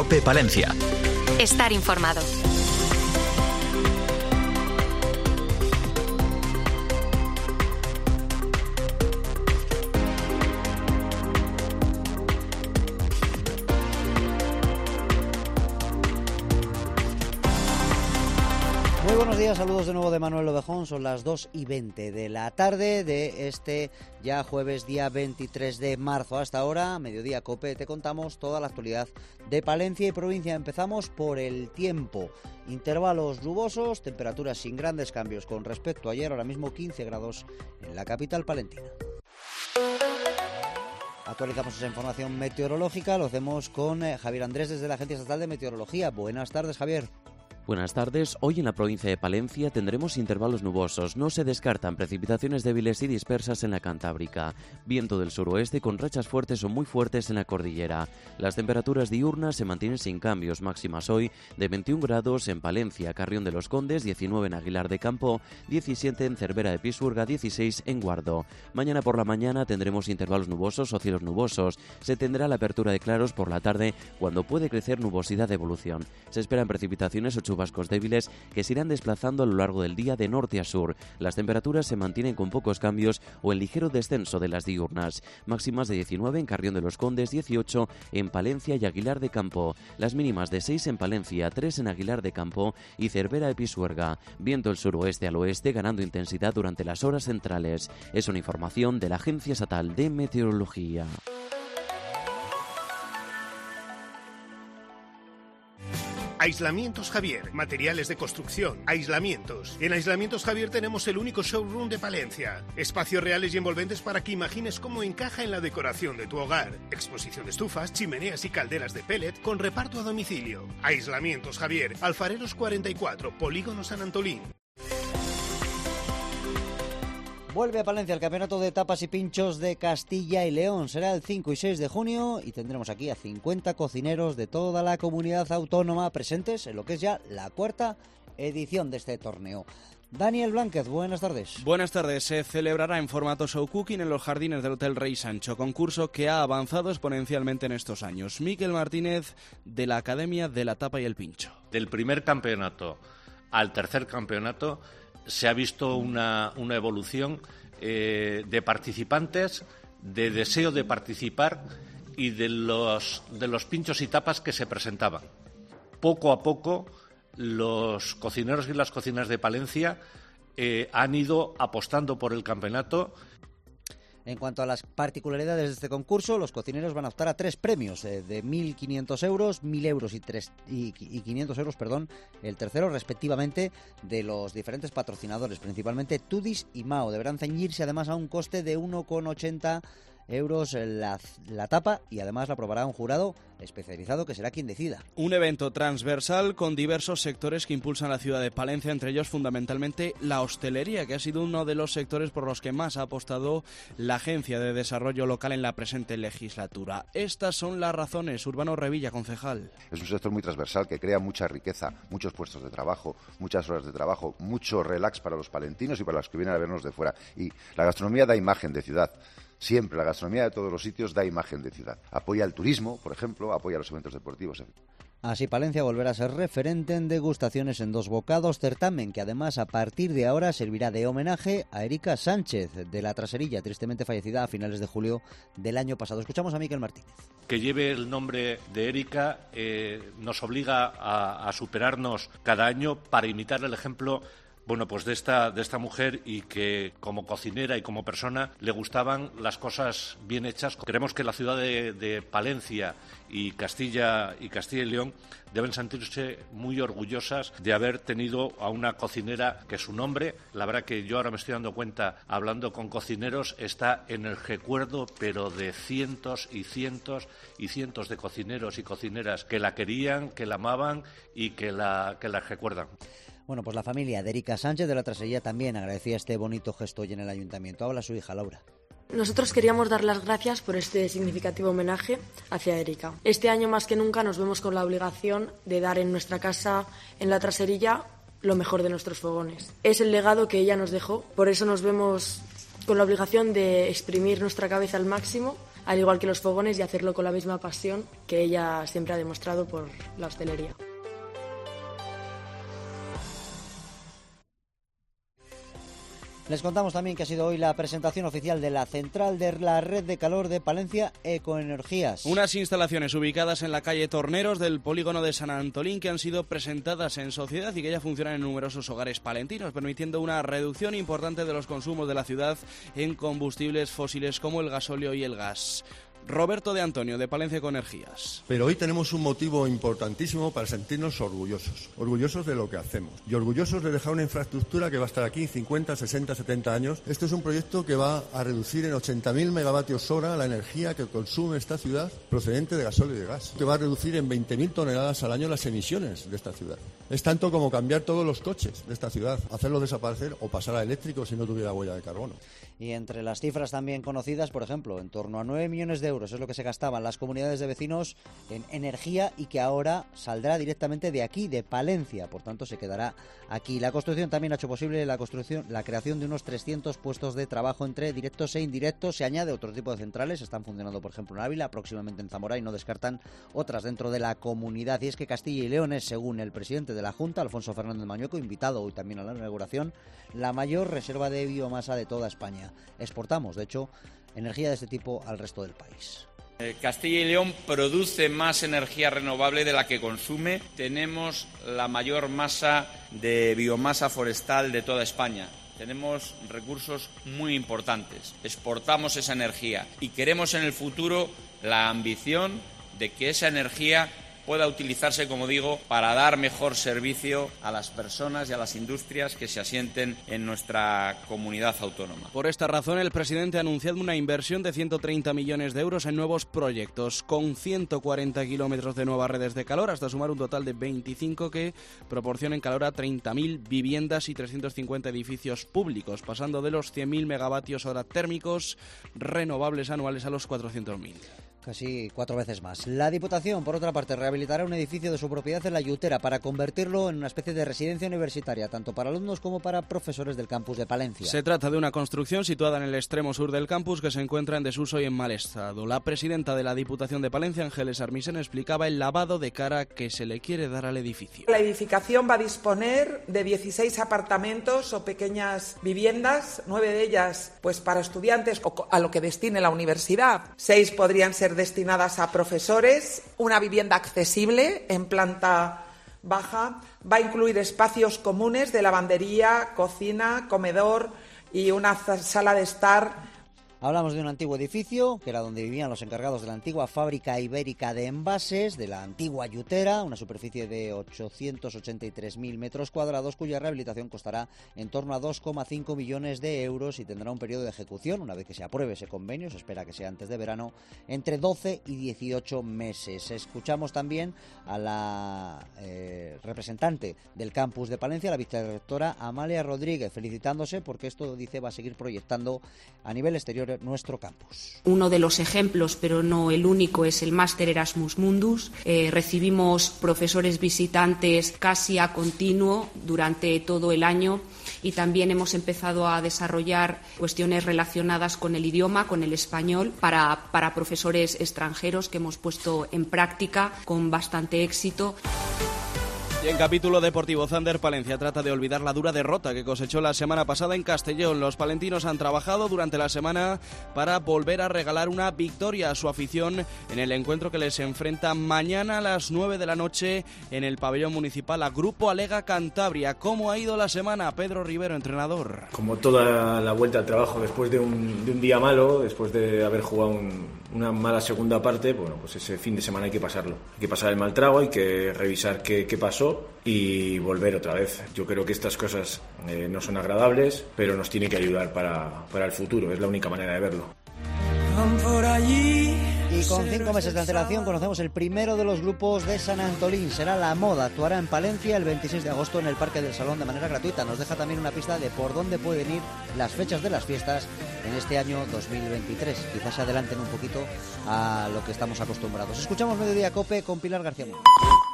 COPE Palencia. Estar informado. Muy buenos días, saludos de nuevo de Manuel Ovejón, son las 2:20 de la tarde de este ya jueves día 23 de marzo. Hasta ahora, Mediodía COPE, te contamos toda la actualidad de Palencia y provincia. Empezamos por el tiempo, intervalos nubosos, temperaturas sin grandes cambios con respecto a ayer, ahora mismo 15 grados en la capital palentina. Actualizamos esa información meteorológica, lo hacemos con Javier Andrés desde la Agencia Estatal de Meteorología. Buenas tardes, Javier. Buenas tardes. Hoy en la provincia de Palencia tendremos intervalos nubosos. No se descartan precipitaciones débiles y dispersas en la Cantábrica. Viento del suroeste con rachas fuertes o muy fuertes en la cordillera. Las temperaturas diurnas se mantienen sin cambios. Máximas hoy de 21 grados en Palencia, Carrión de los Condes, 19 en Aguilar de Campo, 17 en Cervera de Pisuerga, 16 en Guardo. Mañana por la mañana tendremos intervalos nubosos o cielos nubosos. Se tendrá la apertura de claros por la tarde cuando puede crecer nubosidad de evolución. Se esperan precipitaciones o chubascos débiles que se irán desplazando a lo largo del día de norte a sur. Las temperaturas se mantienen con pocos cambios o en ligero descenso de las diurnas. Máximas de 19 en Carrión de los Condes, 18 en Palencia y Aguilar de Campo. Las mínimas de 6 en Palencia, 3 en Aguilar de Campo y Cervera de Pisuerga. Viento el suroeste al oeste ganando intensidad durante las horas centrales. Es una información de la Agencia Estatal de Meteorología. Aislamientos Javier, materiales de construcción, aislamientos. En Aislamientos Javier tenemos el único showroom de Palencia. Espacios reales y envolventes para que imagines cómo encaja en la decoración de tu hogar. Exposición de estufas, chimeneas y calderas de pellet con reparto a domicilio. Aislamientos Javier, Alfareros 44, Polígono San Antolín. Vuelve a Palencia el Campeonato de Tapas y Pinchos de Castilla y León. Será el 5 y 6 de junio y tendremos aquí a 50 cocineros de toda la comunidad autónoma presentes en lo que es ya la cuarta edición de este torneo. Daniel Blánquez, buenas tardes. Buenas tardes. Se celebrará en formato show cooking en los jardines del Hotel Rey Sancho, concurso que ha avanzado exponencialmente en estos años. Miquel Martínez, de la Academia de la Tapa y el Pincho. Del primer campeonato al tercer campeonato se ha visto una evolución de participantes, de deseo de participar y de los pinchos y tapas que se presentaban. Poco a poco los cocineros y las cocineras de Palencia han ido apostando por el campeonato. En cuanto a las particularidades de este concurso, los cocineros van a optar a 3 premios de 1.500 euros, 1.000 euros y 500 euros, el tercero respectivamente de los diferentes patrocinadores, principalmente Tudis y Mao. Deberán ceñirse además a un coste de 1,80 euros la tapa y además la aprobará un jurado especializado que será quien decida. Un evento transversal con diversos sectores que impulsan la ciudad de Palencia, entre ellos fundamentalmente la hostelería, que ha sido uno de los sectores por los que más ha apostado la Agencia de Desarrollo Local en la presente legislatura. Estas son las razones. Urbano Revilla, concejal. Es un sector muy transversal que crea mucha riqueza, muchos puestos de trabajo, muchas horas de trabajo, mucho relax para los palentinos y para los que vienen a vernos de fuera. Y la gastronomía da imagen de ciudad. Siempre la gastronomía de todos los sitios da imagen de ciudad. Apoya el turismo, por ejemplo, apoya los eventos deportivos. Así Palencia volverá a ser referente en degustaciones en 2 bocados, certamen que además a partir de ahora servirá de homenaje a Erika Sánchez de la Traserilla, tristemente fallecida a finales de julio del año pasado. Escuchamos a Miquel Martínez. Que lleve el nombre de Erika nos obliga a superarnos cada año para imitar el ejemplo de esta mujer, y que como cocinera y como persona le gustaban las cosas bien hechas. Creemos que la ciudad de Palencia y Castilla y León deben sentirse muy orgullosas de haber tenido a una cocinera que su nombre, la verdad que yo ahora me estoy dando cuenta hablando con cocineros, está en el recuerdo, pero de cientos y cientos y cientos de cocineros y cocineras que la querían, que la amaban y que la recuerdan. Bueno, pues la familia de Erika Sánchez de la Traserilla también agradecía este bonito gesto hoy en el ayuntamiento. Habla su hija Laura. Nosotros queríamos dar las gracias por este significativo homenaje hacia Erika. Este año más que nunca nos vemos con la obligación de dar en nuestra casa, en la Traserilla, lo mejor de nuestros fogones. Es el legado que ella nos dejó, por eso nos vemos con la obligación de exprimir nuestra cabeza al máximo al igual que los fogones, y hacerlo con la misma pasión que ella siempre ha demostrado por la hostelería. Les contamos también que ha sido hoy la presentación oficial de la central de la red de calor de Palencia, Ecoenergías. Unas instalaciones ubicadas en la calle Torneros del polígono de San Antolín que han sido presentadas en sociedad y que ya funcionan en numerosos hogares palentinos, permitiendo una reducción importante de los consumos de la ciudad en combustibles fósiles como el gasóleo y el gas. Roberto de Antonio, de Palencia Ecoenergías. Pero hoy tenemos un motivo importantísimo para sentirnos orgullosos de lo que hacemos y orgullosos de dejar una infraestructura que va a estar aquí 50, 60, 70 años. Este es un proyecto que va a reducir en 80.000 megavatios hora la energía que consume esta ciudad procedente de gasóleo y de gas, que va a reducir en 20.000 toneladas al año las emisiones de esta ciudad. Es tanto como cambiar todos los coches de esta ciudad, hacerlos desaparecer o pasar a eléctrico si no tuviera huella de carbono. Y entre las cifras también conocidas, por ejemplo, en torno a 9 millones de euros es lo que se gastaban las comunidades de vecinos en energía y que ahora saldrá directamente de aquí, de Palencia, por tanto se quedará aquí. La construcción también ha hecho posible la creación de unos 300 puestos de trabajo entre directos e indirectos. Se añade otro tipo de centrales, están funcionando por ejemplo en Ávila, próximamente en Zamora, y no descartan otras dentro de la comunidad. Y es que Castilla y León es, según el presidente de la Junta, Alfonso Fernández Mañueco, invitado hoy también a la inauguración, la mayor reserva de biomasa de toda España. Exportamos, de hecho, energía de este tipo al resto del país. Castilla y León produce más energía renovable de la que consume. Tenemos la mayor masa de biomasa forestal de toda España. Tenemos recursos muy importantes. Exportamos esa energía y queremos en el futuro la ambición de que esa energía pueda utilizarse, como digo, para dar mejor servicio a las personas y a las industrias que se asienten en nuestra comunidad autónoma. Por esta razón, el presidente ha anunciado una inversión de 130 millones de euros en nuevos proyectos, con 140 kilómetros de nuevas redes de calor, hasta sumar un total de 25 que proporcionen calor a 30.000 viviendas y 350 edificios públicos, pasando de los 100.000 megavatios hora térmicos renovables anuales a los 400.000. Casi 4 veces más. La Diputación, por otra parte, rehabilitará un edificio de su propiedad en La Yutera para convertirlo en una especie de residencia universitaria, tanto para alumnos como para profesores del campus de Palencia. Se trata de una construcción situada en el extremo sur del campus que se encuentra en desuso y en mal estado. La presidenta de la Diputación de Palencia, Ángeles Armisen, explicaba el lavado de cara que se le quiere dar al edificio. La edificación va a disponer de 16 apartamentos o pequeñas viviendas, 9 de ellas pues para estudiantes o a lo que destine la universidad. 6 podrían ser destinadas a profesores, una vivienda accesible en planta baja, va a incluir espacios comunes de lavandería, cocina, comedor y una sala de estar. Hablamos de un antiguo edificio, que era donde vivían los encargados de la antigua fábrica ibérica de envases, de la antigua Yutera, una superficie de 883.000 metros cuadrados, cuya rehabilitación costará en torno a 2,5 millones de euros y tendrá un periodo de ejecución, una vez que se apruebe ese convenio, se espera que sea antes de verano, entre 12 y 18 meses. Escuchamos también a la representante del campus de Palencia, la vicerrectora Amalia Rodríguez, felicitándose porque esto, dice, va a seguir proyectando a nivel exterior nuestro campus. Uno de los ejemplos, pero no el único, es el Máster Erasmus Mundus. Recibimos profesores visitantes casi a continuo durante todo el año y también hemos empezado a desarrollar cuestiones relacionadas con el idioma, con el español, para profesores extranjeros que hemos puesto en práctica con bastante éxito. Y en capítulo deportivo, Zander Palencia trata de olvidar la dura derrota que cosechó la semana pasada en Castellón. Los palentinos han trabajado durante la semana para volver a regalar una victoria a su afición en el encuentro que les enfrenta mañana a las 9 de la noche en el pabellón municipal a Grupo Alega Cantabria. ¿Cómo ha ido la semana? Pedro Rivero, entrenador. Como toda la vuelta al trabajo después de un día malo, después de haber jugado una mala segunda parte, bueno, pues ese fin de semana hay que pasarlo. Hay que pasar el mal trago, hay que revisar qué pasó y volver otra vez. Yo creo que estas cosas no son agradables, pero nos tiene que ayudar para el futuro. Es la única manera de verlo. Y con 5 meses de antelación conocemos el primero de los grupos de San Antolín. Será La Moda. Actuará en Palencia el 26 de agosto en el Parque del Salón de manera gratuita. Nos deja también una pista de por dónde pueden ir las fechas de las fiestas en este año 2023. Quizás se adelanten un poquito a lo que estamos acostumbrados. Escuchamos Mediodía Cope con Pilar García Muñoz.